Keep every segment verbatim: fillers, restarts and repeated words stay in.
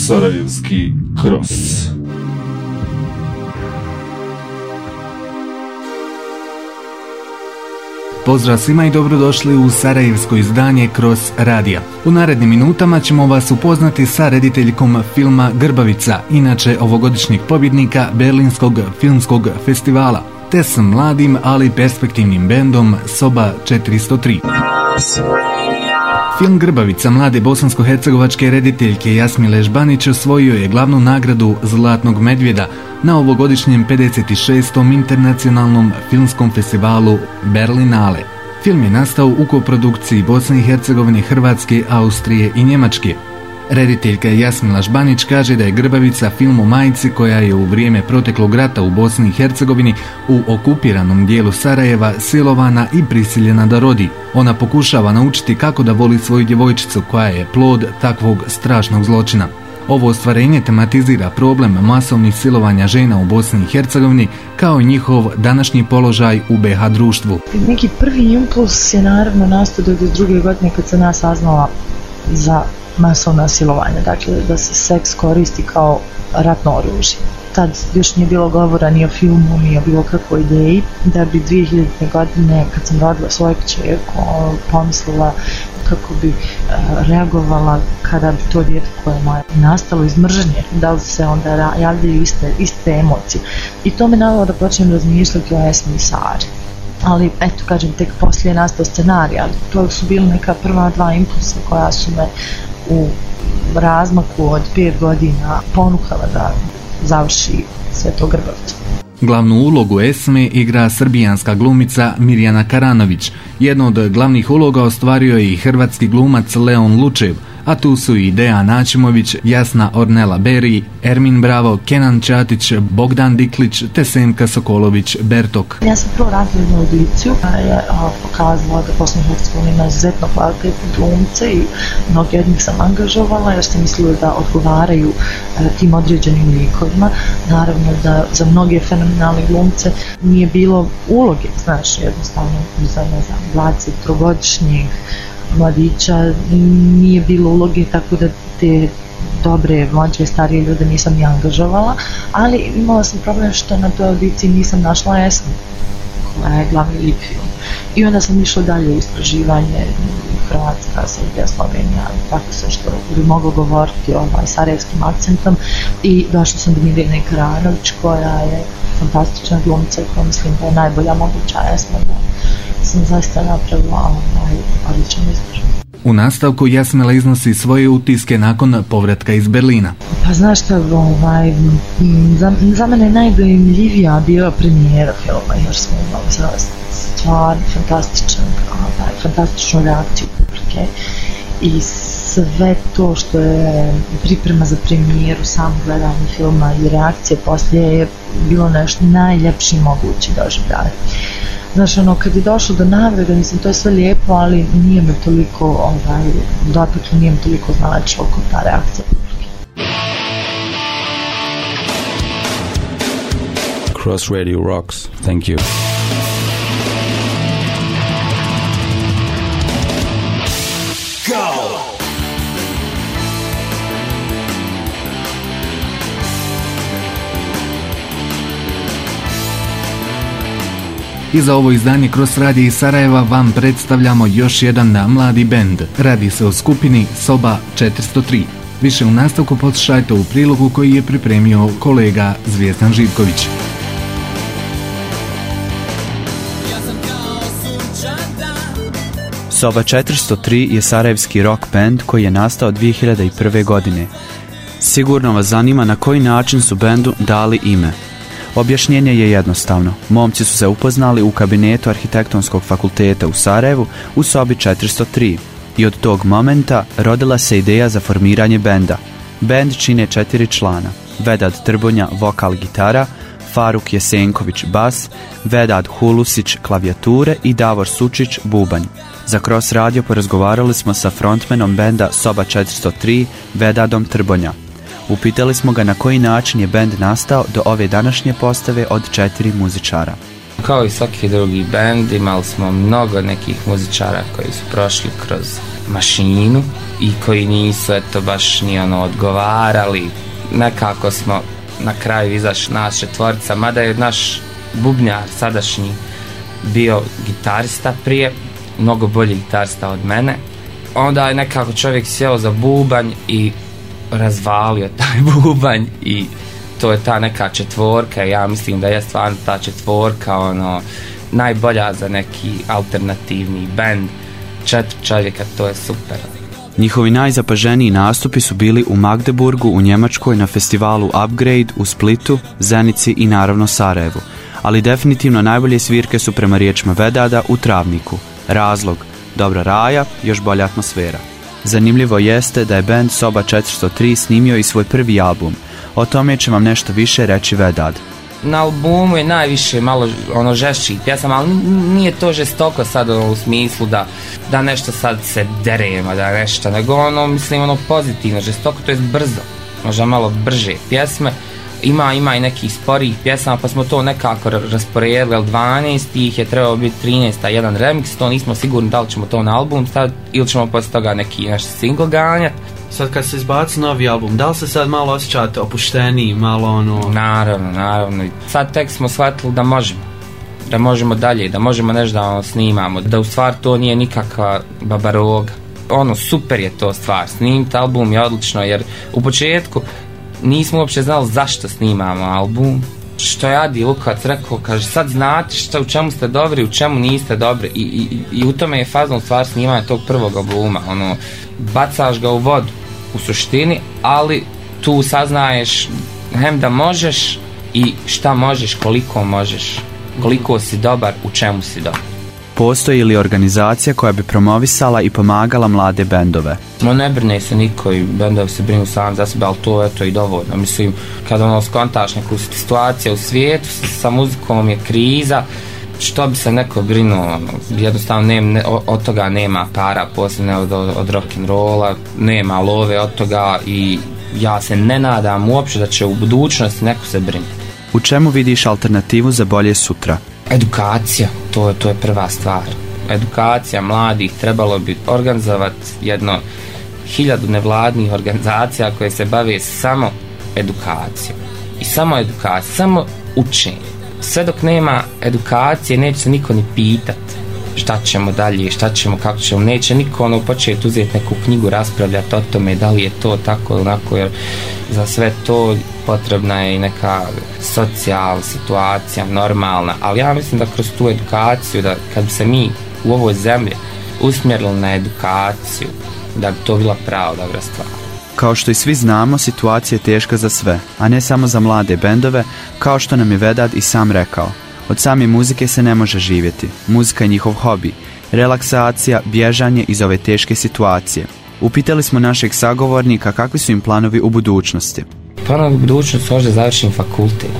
Sarajevski Cross. Pozdrav svima i dobrodošli u sarajevsko izdanje Cross radija. U narednim minutama ćemo vas upoznati sa rediteljkom filma Grbavica, inače ovogodišnjeg pobjednika Berlinskog filmskog festivala, te s mladim ali perspektivnim bendom Soba četiristo tri. Film Grbavica mlade bosansko-hercegovačke rediteljke Jasmile Žbanić osvojio je glavnu nagradu Zlatnog medvjeda na ovogodišnjem pedeset šestom internacionalnom filmskom festivalu Berlinale. Film je nastao u koprodukciji Bosne i Hercegovine, Hrvatske, Austrije i Njemačke. Rediteljka Jasmila Žbanić kaže da je Grbavica film o majci koja je u vrijeme proteklog rata u Bosni i Hercegovini u okupiranom dijelu Sarajeva silovana i prisiljena da rodi. Ona pokušava naučiti kako da voli svoju djevojčicu koja je plod takvog strašnog zločina. Ovo ostvarenje tematizira problem masovnih silovanja žena u Bosni i Hercegovini kao i njihov današnji položaj u be ha društvu. Neki prvi impuls je naravno nastao do druge godine kad sam ja saznala za masovna silovanja, dakle da se seks koristi kao ratno oružje. Tad još nije bilo govora ni o filmu, ni o bilo kakvoj ideji, da bi dvije hiljadite. godine, kad sam rodila svoju kćerku, pomislila kako bi uh, reagovala kada bi to dijete koje je nastalo iz mržnje, da li se onda javljaju iste, iste emocije. I to me navelo da počnem razmišljati o Esmi i Sari. Ali, eto, kažem, tek poslije je nastao scenarij, ali to su bili neka prva dva impulsa koja su me u razmaku od pet godina ponukala da završi sve to Grbavicu. Glavnu ulogu Esme igra srbijanska glumica Mirjana Karanović. Jednu od glavnih uloga ostvario je i hrvatski glumac Leon Lučev, a tu su i Dejan Načimović, Jasna Ornela Beri, Ermin Bravo, Kenan Čatić, Bogdan Diklić te Semka Sokolović Bertok. Ja sam prvo radila jednu audiciju koja je pokazala da Bosna i Hercegovina ima izuzetno kvalitetne glumce i mnogi od njih sam angažovala jer sam mislila da odgovaraju tim određenim likovima. Naravno da za mnoge fenomenalne glumce nije bilo uloge, znaš, jednostavno za ne znam, dvadesettrogodišnjeg mladića nije bilo uloge, tako da te dobre, mlađe, starije ljude nisam ni angažovala, ali imala sam problem što na toj audiciji nisam našla Esmu, koja je glavni lik film. I onda sam išla dalje u istraživanje Hrvatska, Srbija, Slovenija, tako sve što bi moglo govoriti ovaj sarajevskim akcentom i došla sam do Mirjane Karanović koja je fantastična glumca koja mislim da je najbolja moguća Esma, da sam zaista napravila ovaj odličan izbor. U nastavku Jasmila iznosi svoje utiske nakon povratka iz Berlina. Pa znaš šta, ovaj, za, za mene je najdojmljivija bila premijera filma jer smo imali stvarno fantastičan, ovaj, fantastičnu reakciju publike i sve to što je priprema za premijeru, samo gledanje filma i reakcije poslije je bilo nešto najljepši mogući doživljaj. Znaš, ono, kad je došlo do nagrade, mislim, to je sve lijepo, ali nije me toliko, ovaj, dotaklo, nije me toliko značilo kod ta reakcija publike. Cross Radio rocks. Thank you. Go! I za ovo izdanje Cross radija iz Sarajeva vam predstavljamo još jedan mladi bend. Radi se o skupini Soba četiristo tri. Više u nastavku poslušajte u prilogu koji je pripremio kolega Zvijezdan Živković. Soba četiristo tri je sarajevski rock band koji je nastao dvije hiljade prve. godine. Sigurno vas zanima na koji način su bendu dali ime. Objašnjenje je jednostavno. Momci su se upoznali u kabinetu Arhitektonskog fakulteta u Sarajevu u sobi četiristo tri i od tog momenta rodila se ideja za formiranje benda. Bend čine četiri člana: Vedad Trbonja vokal gitara, Faruk Jesenković bas, Vedad Hulusić klavijature i Davor Sučić bubanj. Za Cross radio porazgovarali smo sa frontmanom benda Soba četiristo tri Vedadom Trbonja. Upitali smo ga na koji način je bend nastao do ove današnje postave od četiri muzičara. Kao i svaki drugi bend imali smo mnogo nekih muzičara koji su prošli kroz mašinu i koji nisu eto baš ni ono odgovarali. Nekako smo na kraju izašli nas četvorica, mada je naš bubnjar sadašnji bio gitarista prije, mnogo bolji gitarista od mene. Onda je nekako čovjek sjeo za bubanj i razvalio taj bubanj i to je ta neka četvorka. Ja mislim da je stvarno ta četvorka ono najbolja za neki alternativni band. Četiri čovjeka, to je super. Njihovi najzapaženiji nastupi su bili u Magdeburgu u Njemačkoj na festivalu Upgrade u Splitu, Zenici i naravno Sarajevu. Ali definitivno najbolje svirke su prema riječima Vedada u Travniku. Razlog, dobra raja, još bolja atmosfera. Zanimljivo jeste da je band Soba četiristo tri snimio i svoj prvi album. O tome će vam nešto više reći Vedad. Na albumu je najviše malo ono žešćih pjesama, ali nije to žestoko sad ono, u smislu da, da nešto sad se deremo, da nešto, nego ono, mislim, ono pozitivno, žestoko, to je brzo, možda malo brže pjesme. Ima, ima i nekih sporijih pjesama, pa smo to nekako rasporedili, ali dvanaest ih je trebao biti trinaest, a jedan remix, to nismo sigurni da li ćemo to na album staviti ili ćemo poslije toga neki naš single ganjati. Sad kad se izbaci novi album, da li se sad malo osjećate opušteniji, malo ono... Naravno, naravno. Sad tek smo shvatili da možemo. Da možemo dalje, da možemo nešto da ono snimamo. Da u stvari to nije nikakva babaroga. Ono, super je to stvar. Snimiti album je odlično, jer u početku nismo uopće znali zašto snimamo album. Što je Adi Lukac rekao, kaže, sad znate šta, u čemu ste dobri, u čemu niste dobri. I, i, i u tome je fazno u stvari snimanje tog prvog albuma. Ono, bacaš ga u vodu u suštini, ali tu saznaješ hem da možeš i šta možeš, koliko možeš, koliko si dobar, u čemu si dobar. Postoji li organizacija koja bi promovisala i pomagala mlade bendove? No ne brine se niko i bendovi se brinu sam za sebe, ali to je to i dovoljno. Mislim, kada ono skontaš neku situaciju u svijetu, sa muzikom je kriza, što bi se neko brinuo, jednostavno ne, ne, od toga nema para, posljedne od, od rock'n'rolla, nema love od toga i ja se ne nadam uopće da će u budućnosti neko se brinuti. U čemu vidiš alternativu za bolje sutra? Edukacija, to, to je prva stvar. Edukacija mladih, trebalo bi organizovati jedno hiljadu nevladnih organizacija koje se bave samo edukacijom. I samo edukacija, samo učenje. Sve dok nema edukacije, neće se niko ni pitat šta ćemo dalje, šta ćemo, kako ćemo, neće niko ono početi uzeti neku knjigu, raspravljati o tome da li je to tako ili onako, jer za sve to potrebna je i neka socijalna situacija, normalna, ali ja mislim da kroz tu edukaciju, da kad bi se mi u ovoj zemlji usmjerili na edukaciju, da bi to bila prava dobra stvar. Kao što i svi znamo, situacija je teška za sve, a ne samo za mlade bendove, kao što nam je Vedad i sam rekao. Od same muzike se ne može živjeti. Muzika je njihov hobi, relaksacija, bježanje iz ove teške situacije. Upitali smo našeg sagovornika kakvi su im planovi u budućnosti. Planovi u budućnosti možda završim fakultet.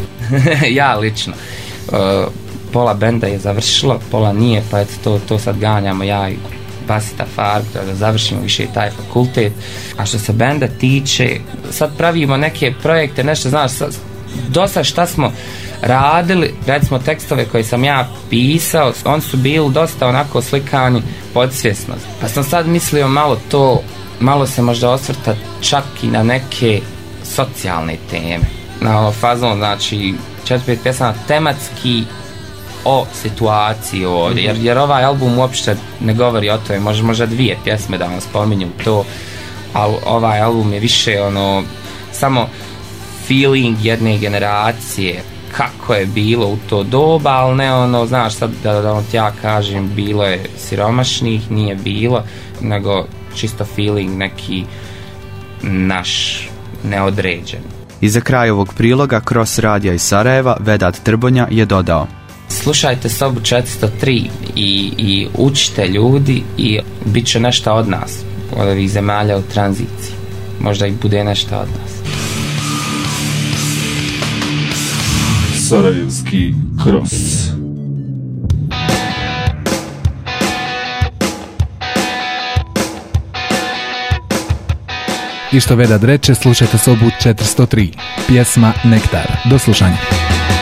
Ja lično. Uh, pola benda je završilo, pola nije, pa eto to, to sad ganjamo ja i Basita Farb, da završimo više taj fakultet. A što se benda tiče, sad pravimo neke projekte, nešto, znaš, dosta šta smo radili, recimo tekstove koje sam ja pisao, oni su bili dosta onako slikani podsvjesno. Pa sam sad mislio malo to, malo se možda osvrtati čak i na neke socijalne teme. Na ono fazon, znači, četiri pet pjesama tematski o situaciji ovdje, jer, jer ovaj album uopšte ne govori o tome, možda, možda dvije pjesme da vam spominju to, ali ovaj album je više ono, samo feeling jedne generacije, kako je bilo u to doba, ali ne ono, znaš, sad da, da ti ja kažem, bilo je siromašnih, nije bilo, nego čisto feeling neki naš neodređen. I za kraj ovog priloga Cross radija iz Sarajeva Vedad Trbonja je dodao: slušajte Sobu četiristo tri i, i učite ljudi i bit će nešto od nas, od ovih zemalja u tranziciji. Možda i bude nešto od nas. Sarajevski Cross. I što Vedad reče, slušajte Sobu četiristo tri, pjesma Nektar. Do slušanja.